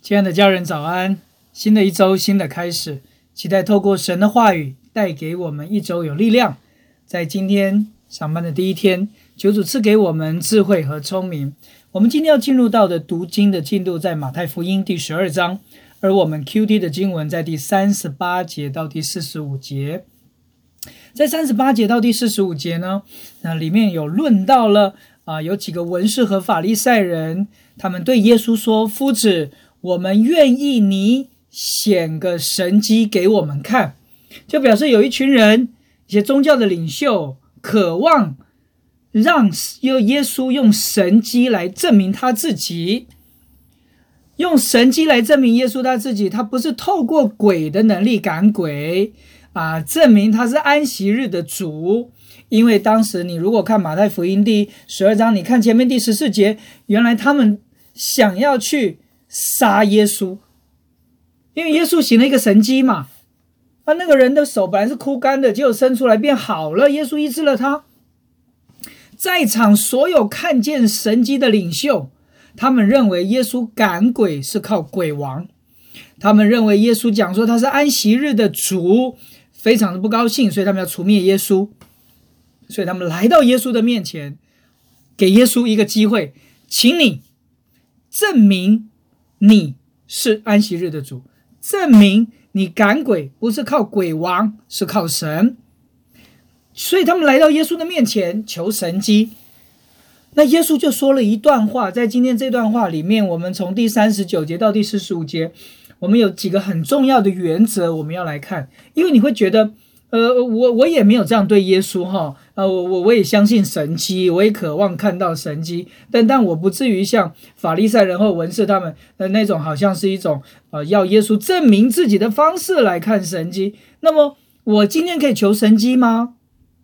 亲爱的家人早安，新的一周新的开始，期待透过神的话语带给我们一周有力量。在今天上班的第一天，求主赐给我们智慧和聪明。我们今天要进入到的读经的进度在马太福音第12章，而我们 QT 的经文在第38节到第45节。在38节到第45节呢，那里面有论到了有几个文士和法利赛人，他们对耶稣说：夫子，我们愿意你显个神迹给我们看。就表示有一群人，一些宗教的领袖渴望让耶稣用神迹来证明他自己，用神迹来证明耶稣他自己，他不是透过鬼的能力赶鬼证明他是安息日的主。因为当时你如果看马太福音第12章，你看前面第14节，原来他们想要去杀耶稣，因为耶稣行了一个神迹嘛，那个人的手本来是枯干的，结果伸出来变好了，耶稣医治了他。在场所有看见神迹的领袖，他们认为耶稣赶鬼是靠鬼王，他们认为耶稣讲说他是安息日的主，非常的不高兴，所以他们要除灭耶稣。所以他们来到耶稣的面前，给耶稣一个机会，请你证明你是安息日的主，证明你赶鬼不是靠鬼王，是靠神。所以他们来到耶稣的面前求神迹。那耶稣就说了一段话，在今天这段话里面，我们从第39节到第45节，我们有几个很重要的原则我们要来看。因为你会觉得我也没有这样对耶稣我也相信神迹，我也渴望看到神迹，但我不至于像法利赛人或文士他们那种好像是一种要耶稣证明自己的方式来看神迹。那么我今天可以求神迹吗？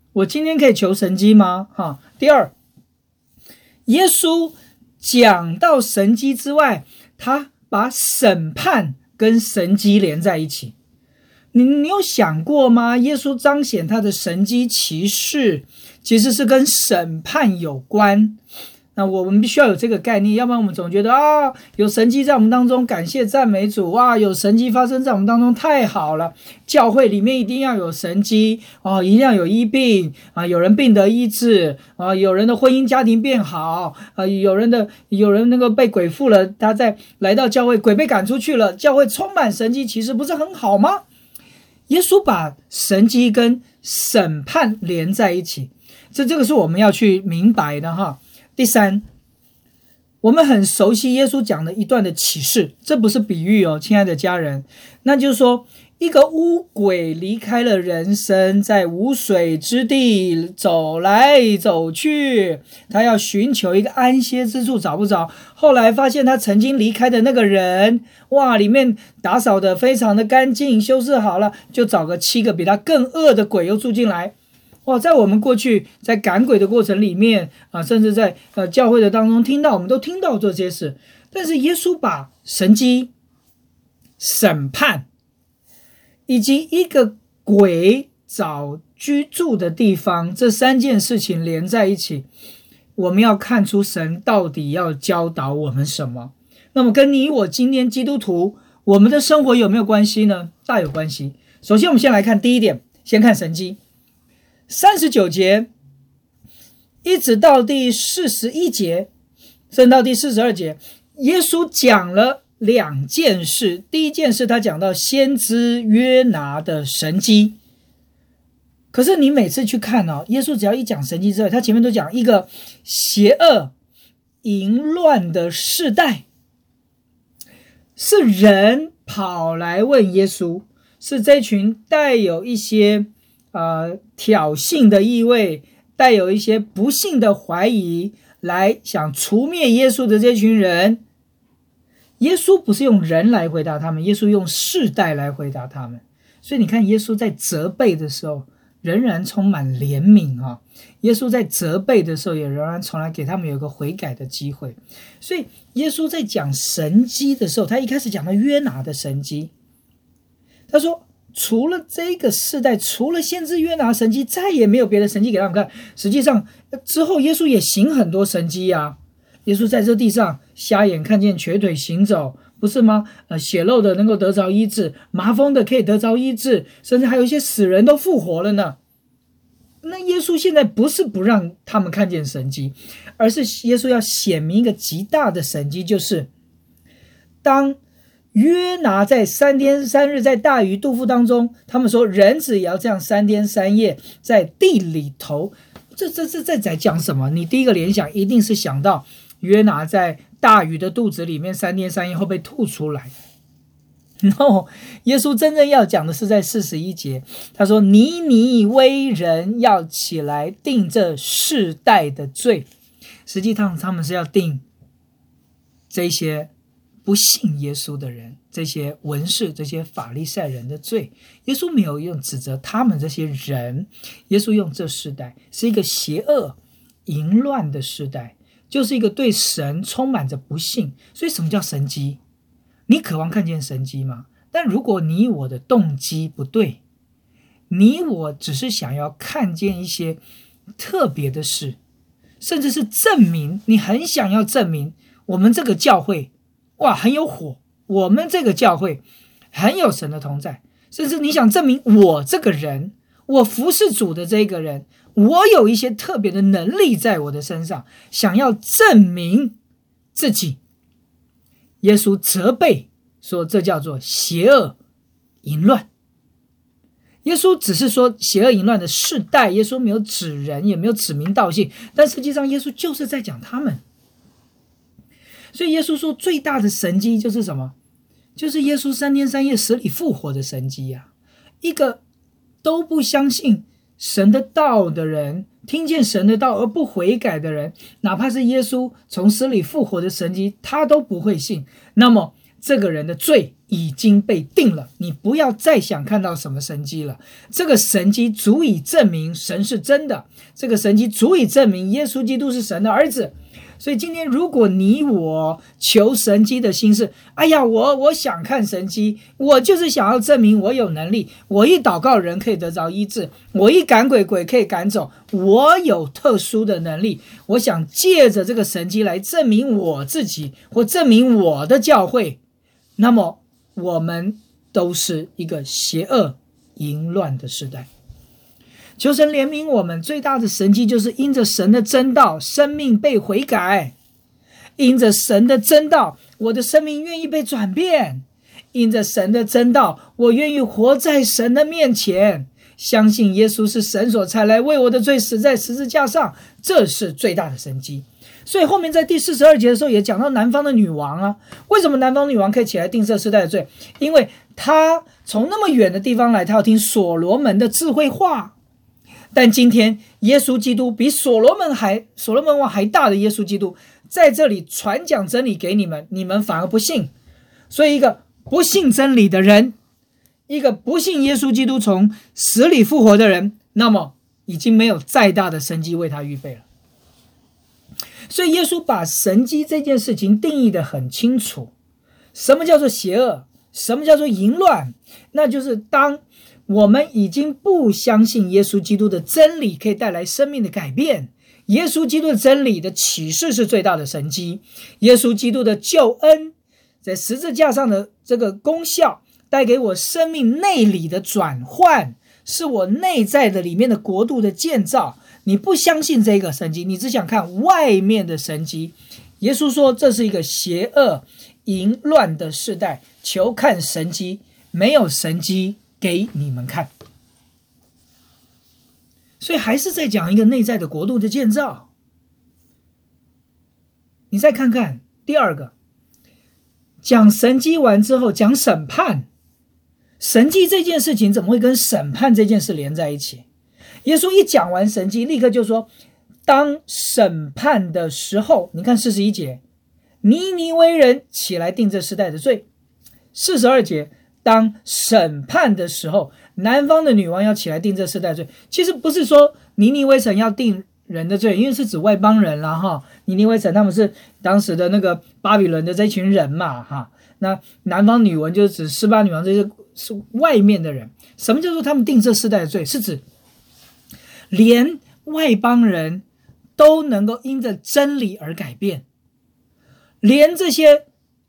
第二，耶稣讲到神迹之外，他把审判跟神迹连在一起。你有想过吗？耶稣彰显他的神迹奇事其实是跟审判有关。那我们必须要有这个概念，要不然我们总觉得有神迹在我们当中，感谢赞美主，有神迹发生在我们当中，太好了。教会里面一定要有神迹一定要有医病有人病得医治有人的婚姻家庭变好有人那个被鬼附了，他再来到教会，鬼被赶出去了，教会充满神迹奇事，不是很好吗？耶稣把神迹跟审判连在一起，这个是我们要去明白的第三，我们很熟悉耶稣讲的一段的启示，这不是比喻亲爱的家人，那就是说一个污鬼离开了人生，在无水之地走来走去，他要寻求一个安歇之处，找不着，后来发现他曾经离开的那个人里面打扫得非常的干净，修饰好了，就找个7个比他更恶的鬼又住进来。在我们过去在赶鬼的过程里面甚至在教会的当中我们都听到这些事。但是耶稣把神迹、审判以及一个鬼找居住的地方，这3件事情连在一起，我们要看出神到底要教导我们什么。那么跟你我今天基督徒我们的生活有没有关系呢？大有关系。首先我们先来看第一点，先看神迹。39节一直到第41节甚至到第42节，耶稣讲了2件事。第一件事他讲到先知约拿的神迹。可是你每次去看耶稣只要一讲神迹之外，他前面都讲一个邪恶淫乱的世代，是人跑来问耶稣，是这群带有一些挑衅的意味，带有一些不幸的怀疑，来想除灭耶稣的这群人。耶稣不是用人来回答他们，耶稣用世代来回答他们。所以你看耶稣在责备的时候仍然充满怜悯耶稣在责备的时候也仍然从来给他们有一个悔改的机会。所以耶稣在讲神迹的时候，他一开始讲到约拿的神迹，他说除了这个世代，除了先知约拿神迹，再也没有别的神迹给他们看。实际上之后耶稣也行很多神迹耶稣在这地上瞎眼看见，瘸腿行走， 不是吗？血漏的能够得着医治，麻风的可以得着医治，甚至还有一些死人都复活了呢。那耶稣现在不是不让他们看见神迹，而是耶稣要显明一个极大的神迹，就是当约拿在3天3日在大鱼肚腹当中，他们说人子也要这样3天3夜在地里头。这在讲什么？你第一个联想一定是想到约拿在大鱼的肚子里面3天3夜后被吐出来。然后耶稣真正要讲的是在41节，他说尼尼微人要起来定这世代的罪。实际上他们是要定这些不信耶稣的人，这些文士，这些法利赛人的罪。耶稣没有用指责他们这些人，耶稣用这世代是一个邪恶淫乱的世代，就是一个对神充满着不信。所以什么叫神迹？你渴望看见神迹吗？但如果你我的动机不对，你我只是想要看见一些特别的事，甚至是证明，你很想要证明我们这个教会哇很有火，我们这个教会很有神的同在，甚至你想证明我这个人，我服侍主的这个人，我有一些特别的能力在我的身上，想要证明自己。耶稣责备说这叫做邪恶淫乱。耶稣只是说邪恶淫乱的世代，耶稣没有指人，也没有指名道姓，但实际上耶稣就是在讲他们。所以耶稣说最大的神迹就是什么？就是耶稣3天3夜死里复活的神迹啊！一个都不相信神的道的人，听见神的道而不悔改的人，哪怕是耶稣从死里复活的神迹，他都不会信。那么这个人的罪已经被定了，你不要再想看到什么神迹了。这个神迹足以证明神是真的，这个神迹足以证明耶稣基督是神的儿子。所以今天如果你我求神迹的心是，哎呀，我想看神迹，我就是想要证明我有能力，我一祷告人可以得着医治，我一赶鬼鬼可以赶走，我有特殊的能力，我想借着这个神迹来证明我自己或证明我的教会，那么我们都是一个邪恶淫乱的时代。求神怜悯我们，最大的神迹就是因着神的真道，生命被悔改；因着神的真道，我的生命愿意被转变；因着神的真道，我愿意活在神的面前，相信耶稣是神所差来，为我的罪死在十字架上，这是最大的神迹。所以后面在第42节的时候也讲到南方的女王啊，为什么南方女王可以起来定这世代的罪？因为她从那么远的地方来，她要听所罗门的智慧话。但今天耶稣基督比所罗门王还大的耶稣基督在这里传讲真理给你们，你们反而不信。所以一个不信真理的人，一个不信耶稣基督从死里复活的人，那么已经没有再大的神迹为他预备了。所以耶稣把神迹这件事情定义得很清楚，什么叫做邪恶，什么叫做淫乱，那就是当我们已经不相信耶稣基督的真理可以带来生命的改变，耶稣基督的真理的启示是最大的神迹，耶稣基督的救恩在十字架上的这个功效带给我生命内里的转换，是我内在的里面的国度的建造。你不相信这个神迹，你只想看外面的神迹。耶稣说这是一个邪恶淫乱的世代，求看神迹，没有神迹给你们看。所以还是在讲一个内在的国度的建造。你再看看第二个，讲神迹完之后讲审判。神迹这件事情怎么会跟审判这件事连在一起？耶稣一讲完神迹，立刻就说当审判的时候，你看41节，尼尼微人起来定这世代的罪。42节，当审判的时候，南方的女王要起来定这世代罪。其实不是说尼尼微城要定人的罪，因为是指外邦人啦哈。尼尼微城他们是当时的那个巴比伦的这群人嘛哈。那南方女王就是指示巴女王，这些是外面的人。什么叫做他们定这世代的罪？是指连外邦人都能够因着真理而改变，连这些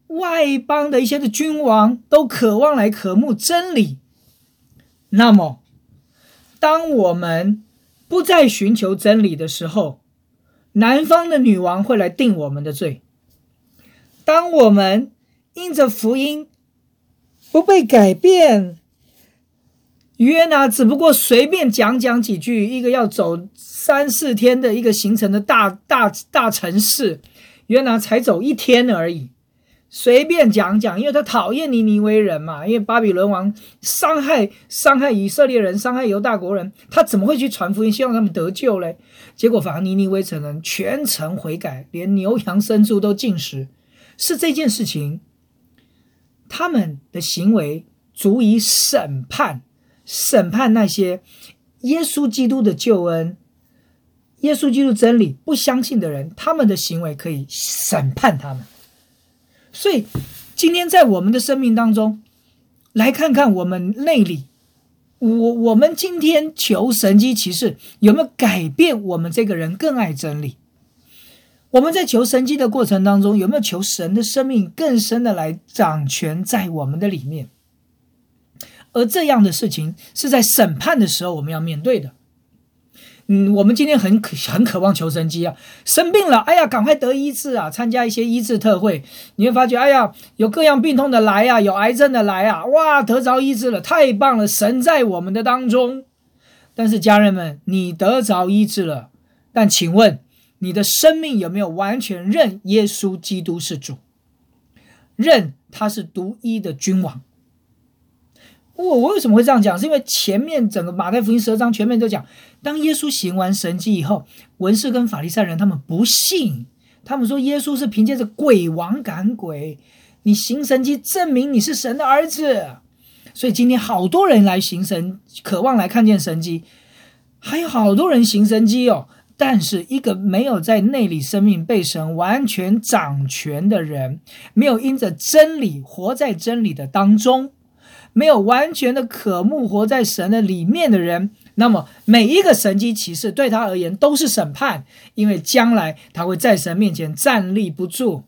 外邦的一些的君王都渴望来渴慕真理。那么当我们不再寻求真理的时候，南方的女王会来定我们的罪。当我们因着福音不被改变，约拿只不过随便讲几句，一个要走3-4天的一个行程的大城市，约拿才走1天而已，随便讲，因为他讨厌尼尼微人嘛，因为巴比伦王伤害以色列人，伤害犹大国人，他怎么会去传福音希望他们得救嘞？结果反而尼尼微城人全城悔改，连牛羊牲畜都禁食。是这件事情，他们的行为足以审判那些耶稣基督的救恩、耶稣基督真理不相信的人，他们的行为可以审判他们。所以今天在我们的生命当中，来看看我们内里，我们今天求神迹奇事有没有改变我们这个人更爱真理？我们在求神迹的过程当中，有没有求神的生命更深的来掌权在我们的里面？而这样的事情是在审判的时候我们要面对的。我们今天很渴望求神迹啊，生病了，哎呀，赶快得医治啊，参加一些医治特会，你会发觉，哎呀，有各样病痛的来啊，有癌症的来啊，哇，得着医治了，太棒了，神在我们的当中。但是家人们，你得着医治了，但请问你的生命有没有完全认耶稣基督是主，认他是独一的君王？我为什么会这样讲？是因为前面整个马太福音12章全面都讲，当耶稣行完神迹以后，文士跟法利赛人他们不信，他们说耶稣是凭借着鬼王赶鬼，你行神迹证明你是神的儿子。所以今天好多人来行神，渴望来看见神迹，还有好多人行神迹哦。但是一个没有在内里生命被神完全掌权的人，没有因着真理活在真理的当中，没有完全的渴慕活在神的里面的人，那么每一个神迹奇事对他而言都是审判，因为将来他会在神面前站立不住。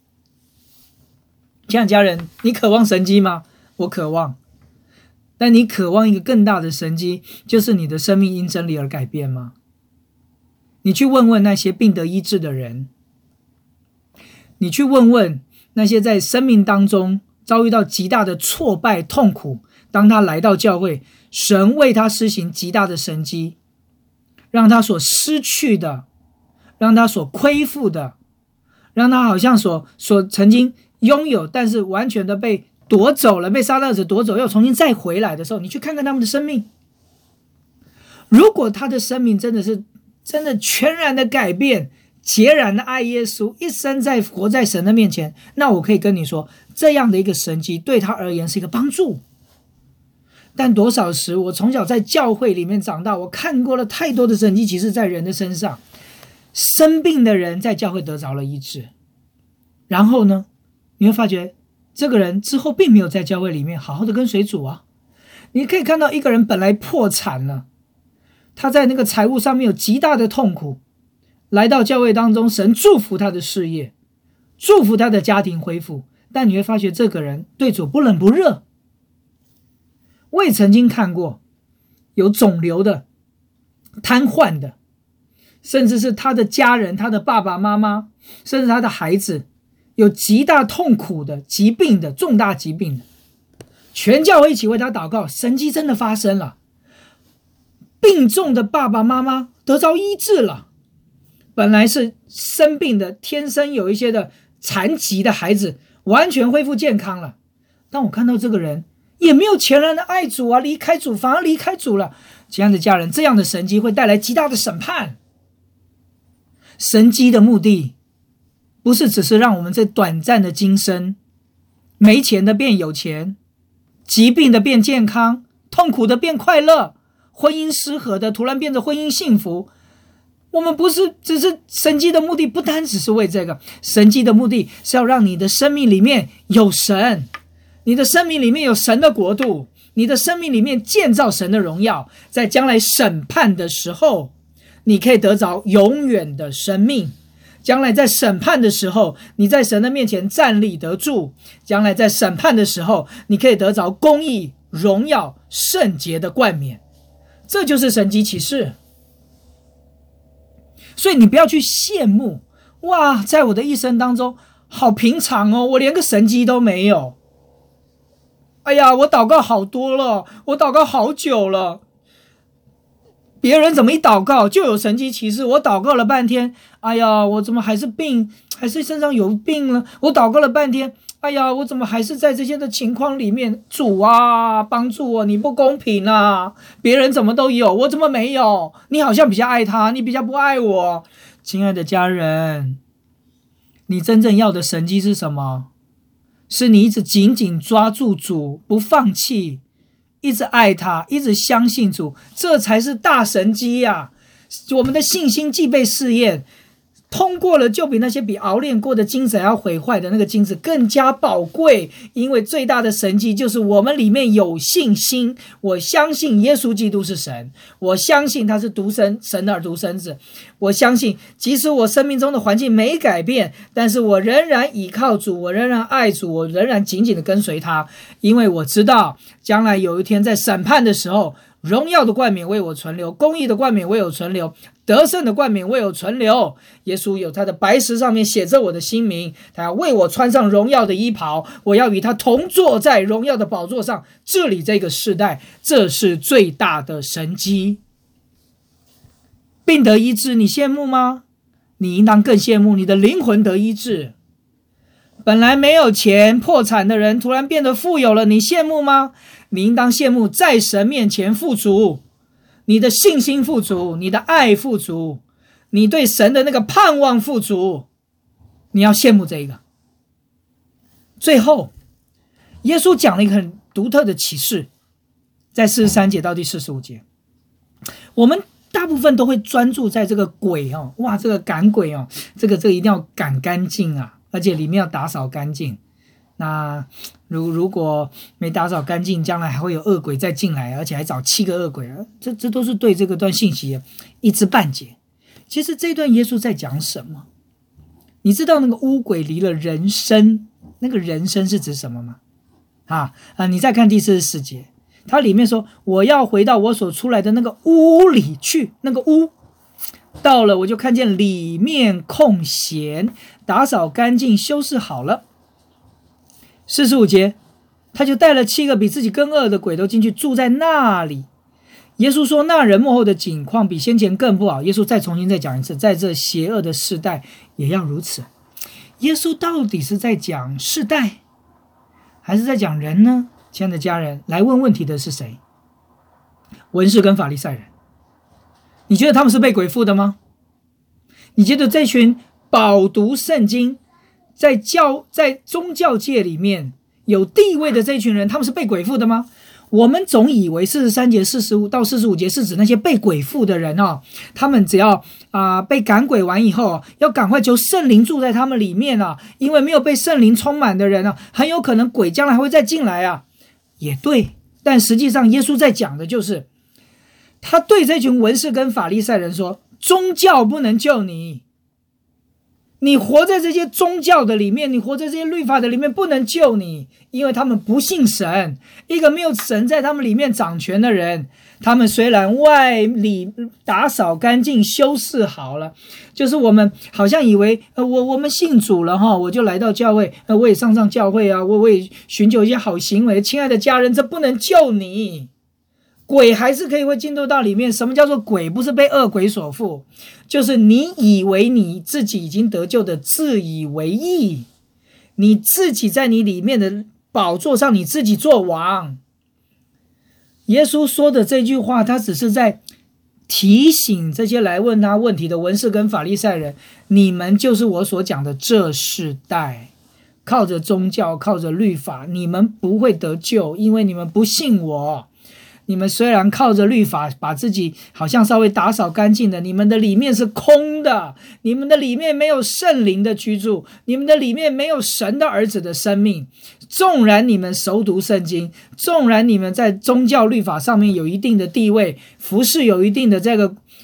亲爱的家人，你渴望神迹吗？我渴望。但你渴望一个更大的神迹，就是你的生命因真理而改变吗？你去问问那些病得医治的人，你去问问那些在生命当中遭遇到极大的挫败痛苦，当他来到教会，神为他施行极大的神迹，让他所失去的，让他所亏负的，让他好像所曾经拥有但是完全的被夺走了，被撒旦者夺走又重新再回来的时候，你去看看他们的生命。如果他的生命真的全然的改变，截然的爱耶稣，一生在活在神的面前，那我可以跟你说，这样的一个神迹对他而言是一个帮助。但多少时我从小在教会里面长大，我看过了太多的神迹奇事在人的身上，生病的人在教会得着了医治，然后呢，你会发觉这个人之后并没有在教会里面好好的跟随主啊。你可以看到一个人本来破产了，他在那个财务上面有极大的痛苦，来到教会当中，神祝福他的事业，祝福他的家庭恢复，但你会发觉这个人对主不冷不热。我也曾经看过有肿瘤的、瘫痪的，甚至是他的家人，他的爸爸妈妈，甚至他的孩子有极大痛苦的、疾病的、重大疾病的，全教会一起为他祷告，神迹真的发生了，病重的爸爸妈妈得着医治了，本来是生病的，天生有一些的残疾的孩子完全恢复健康了。当我看到这个人也没有全然的爱主啊，离开主，反而离开主了。亲爱的家人，这样的神迹会带来极大的审判。神迹的目的不是只是让我们这短暂的今生，没钱的变有钱，疾病的变健康，痛苦的变快乐，婚姻失和的突然变得婚姻幸福。我们不是只是神迹的目的，不单只是为这个，神迹的目的是要让你的生命里面有神，你的生命里面有神的国度，你的生命里面建造神的荣耀，在将来审判的时候，你可以得着永远的生命。 将来在审判的时候，你在神的面前站立得住，将来在审判的时候，你可以得着公义、荣耀、圣洁的冠冕。这就是神迹奇事。所以你不要去羡慕，哇，在我的一生当中好平常哦，我连个神迹都没有。哎呀，我祷告好多了，我祷告好久了，别人怎么一祷告就有神迹奇事，我祷告了半天，哎呀，我怎么还是病，还是身上有病了？我祷告了半天，哎呀，我怎么还是在这些的情况里面？主啊，帮助我，你不公平啊！别人怎么都有，我怎么没有？你好像比较爱他，你比较不爱我。亲爱的家人，你真正要的神迹是什么？是你一直紧紧抓住主，不放弃，一直爱他，一直相信主，这才是大神迹呀！我们的信心既被试验，通过了，就比那些比熬炼过的金子还要毁坏的那个金子更加宝贵。因为最大的神迹就是我们里面有信心，我相信耶稣基督是神，我相信他是神的独生子，我相信即使我生命中的环境没改变，但是我仍然倚靠主，我仍然爱主，我仍然紧紧的跟随他，因为我知道将来有一天在审判的时候，荣耀的冠冕为我存留，公义的冠冕为我存留，得胜的冠冕为我存留。耶稣有他的白石上面写着我的新名，他要为我穿上荣耀的衣袍，我要与他同坐在荣耀的宝座上治理这个世代。这是最大的神迹。病得医治，你羡慕吗？你应当更羡慕你的灵魂得医治。本来没有钱破产的人突然变得富有了，你羡慕吗？你应当羡慕在神面前富足，你的信心富足，你的爱富足，你对神的那个盼望富足，你要羡慕这一个。最后耶稣讲了一个很独特的启示，在43节到第45节，我们大部分都会专注在这个鬼哦，哇，这个赶鬼哦，这个一定要赶干净啊，而且里面要打扫干净。那如果没打扫干净，将来还会有恶鬼再进来，而且还找7个恶鬼，这都是对这个段信息一知半解。其实这段耶稣在讲什么？你知道那个污鬼离了人生，那个人生是指什么吗？你再看第44节，它里面说我要回到我所出来的那个屋里去，那个屋到了，我就看见里面空闲，打扫干净，修饰好了。45节，他就带了7个比自己更恶的鬼都进去住在那里。耶稣说那人末后的景况比先前更不好。耶稣再讲一次，在这邪恶的世代也要如此。耶稣到底是在讲世代还是在讲人呢？亲爱的家人，来问问题的是谁？文士跟法利赛人。你觉得他们是被鬼附的吗？你觉得这群饱读圣经在宗教界里面有地位的这群人，他们是被鬼附的吗？我们总以为43节45到45节是指那些被鬼附的人哦，他们只要被赶鬼完以后，要赶快求圣灵住在他们里面啊，因为没有被圣灵充满的人啊，很有可能鬼将来还会再进来啊。也对，但实际上耶稣在讲的就是他对这群文士跟法利赛人说，宗教不能救你，你活在这些宗教的里面，你活在这些律法的里面，不能救你，因为他们不信神。一个没有神在他们里面掌权的人，他们虽然外里打扫干净修饰好了，就是我们好像以为我们信主了我就来到教会，我也上教会啊，我也寻求一些好行为。亲爱的家人，这不能救你，鬼还是可以会进入到里面。什么叫做鬼？不是被恶鬼所附，就是你以为你自己已经得救的自以为意，你自己在你里面的宝座上你自己做王。耶稣说的这句话，他只是在提醒这些来问他问题的文士跟法利赛人，你们就是我所讲的这世代，靠着宗教靠着律法，你们不会得救，因为你们不信我。你们虽然靠着律法把自己好像稍微打扫干净的，你们的里面是空的，你们的里面没有圣灵的居住，你们的里面没有神的儿子的生命。纵然你们熟读圣经，纵然你们在宗教律法上面有一定的地位，服事有一定的这个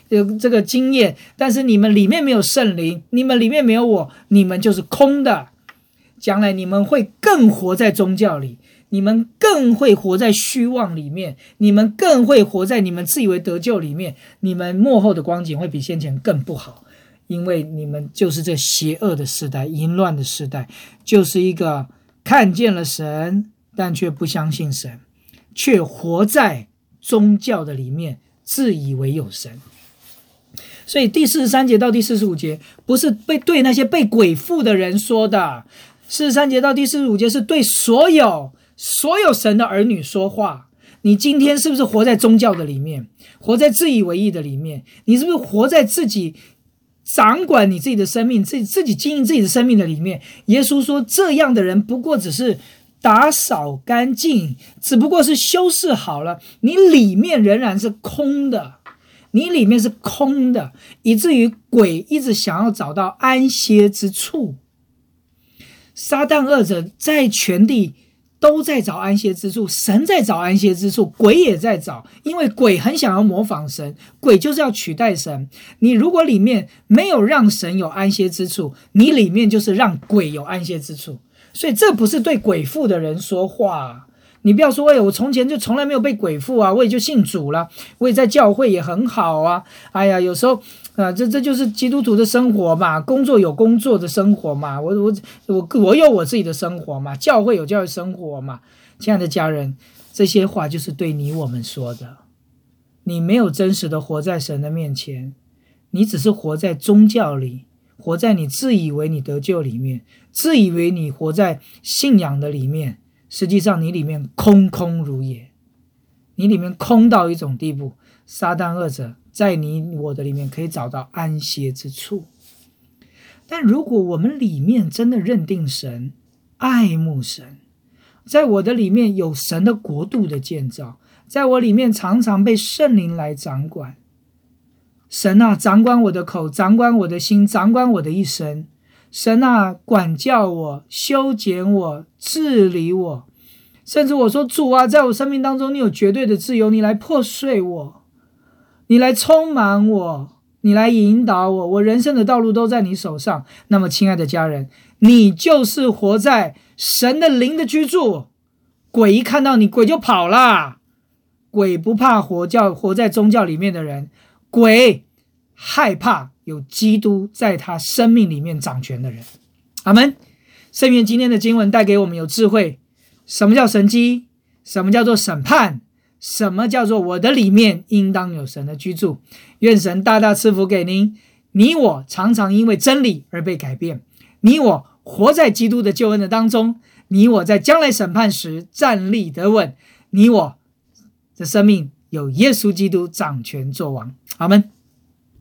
这个经验，但是你们里面没有圣灵，你们里面没有我，你们就是空的。将来你们会更活在宗教里，你们更会活在虚妄里面，你们更会活在你们自以为得救里面，你们末后的光景会比先前更不好，因为你们就是这邪恶的时代，淫乱的时代，就是一个看见了神但却不相信神，却活在宗教的里面，自以为有神。所以第43节到第45节不是对那些被鬼附的人说的，43节到第45节是对所有神的儿女说话。你今天是不是活在宗教的里面，活在自以为义的里面？你是不是活在自己掌管你自己的生命，自己经营自己的生命的里面？耶稣说这样的人不过只是打扫干净，只不过是修饰好了，你里面仍然是空的，你里面是空的，以至于鬼一直想要找到安歇之处。撒旦二者在全地都在找安歇之处，神在找安歇之处，鬼也在找，因为鬼很想要模仿神，鬼就是要取代神。你如果里面没有让神有安歇之处，你里面就是让鬼有安歇之处。所以这不是对鬼附的人说话。你不要说我从前就从来没有被鬼附啊，我也就信主了，我也在教会也很好啊。哎呀，有时候这就是基督徒的生活嘛，工作有工作的生活嘛，我有我自己的生活嘛，教会有教会生活嘛。亲爱的家人，这些话就是对你我们说的。你没有真实的活在神的面前，你只是活在宗教里，活在你自以为你得救里面，自以为你活在信仰的里面，实际上你里面空空如也，你里面空到一种地步，撒旦恶者在你我的里面可以找到安歇之处。但如果我们里面真的认定神，爱慕神，在我的里面有神的国度的建造，在我里面常常被圣灵来掌管，神啊，掌管我的口，掌管我的心，掌管我的一生。神啊，管教我，修剪我，治理我，甚至我说主啊，在我生命当中你有绝对的自由，你来破碎我，你来充满我，你来引导我，我人生的道路都在你手上。那么亲爱的家人，你就是活在神的灵的居住，鬼一看到你，鬼就跑啦。鬼不怕活在宗教里面的人，鬼害怕有基督在他生命里面掌权的人。阿们。圣愿今天的经文带给我们有智慧，什么叫神迹，什么叫做审判，什么叫做我的里面应当有神的居住。愿神大大赐福给您，你我常常因为真理而被改变，你我活在基督的救恩的当中，你我在将来审判时站立得稳，你我的生命有耶稣基督掌权作王。阿们。